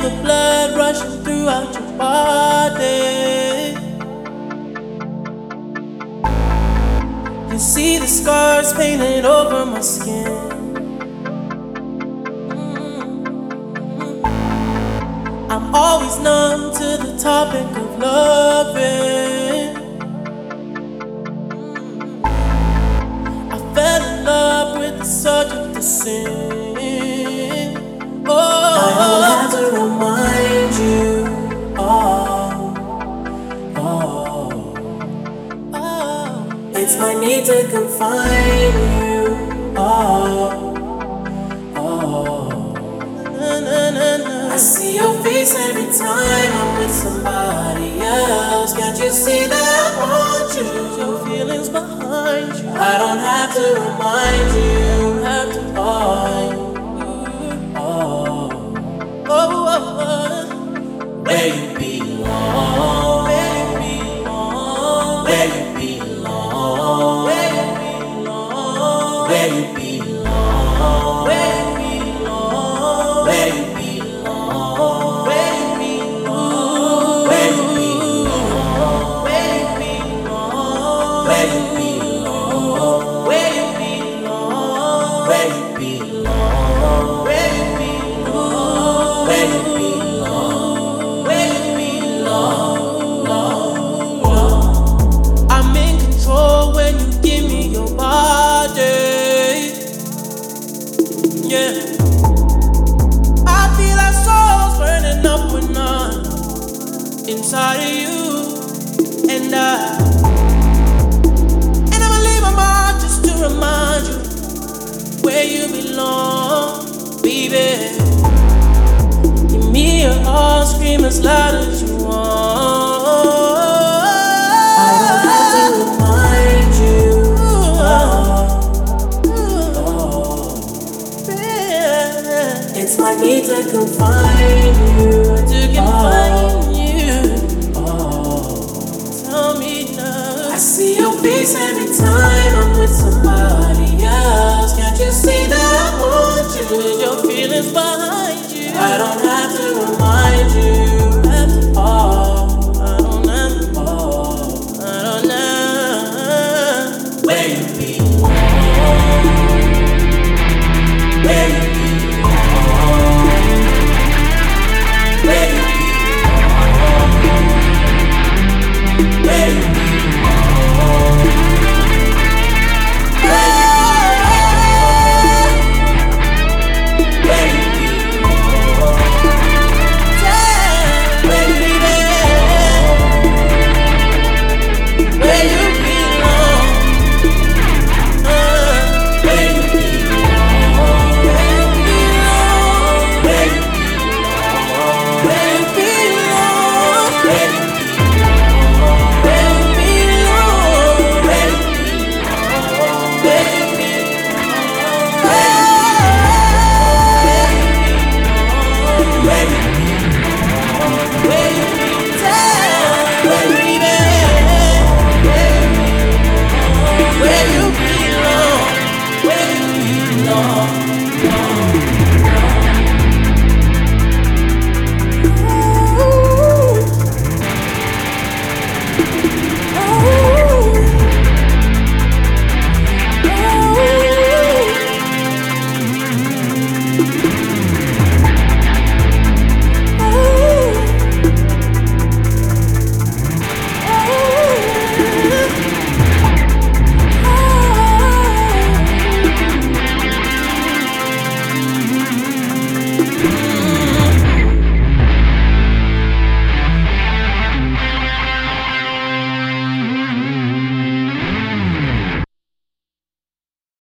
the blood rushing throughout your body. You see the scars painted over my skin. I'm always numb to the topic of loving. I fell in love with the subject of sin. Oh, I don't have to remind you. It's my need to confine you. I see your face every time I'm with somebody else. Can't you see that I want you? Your feelings behind you. I don't have to remind you. Where you belong. Where you belong. Where you belong. Where you belong. Where you belong. Where you belong. Where you belong. Where you belong. Where you belong. Where you belong. Where you belong. Where you belong. Where you belong. Where you belong. Where you belong. I'm in control when you give me your body. Yeah, I feel our souls burning up when I'm inside of you. And I'ma leave my mark just to remind you where you belong, baby. Give me your heart, scream as loud as you want. It's my need to confine you. Tell me now. I see your face every time I'm with somebody else. Can't you see that I want you? Your feelings behind you. I don't have to remind you. I don't have to. I don't know where you belong. Where you where you belong.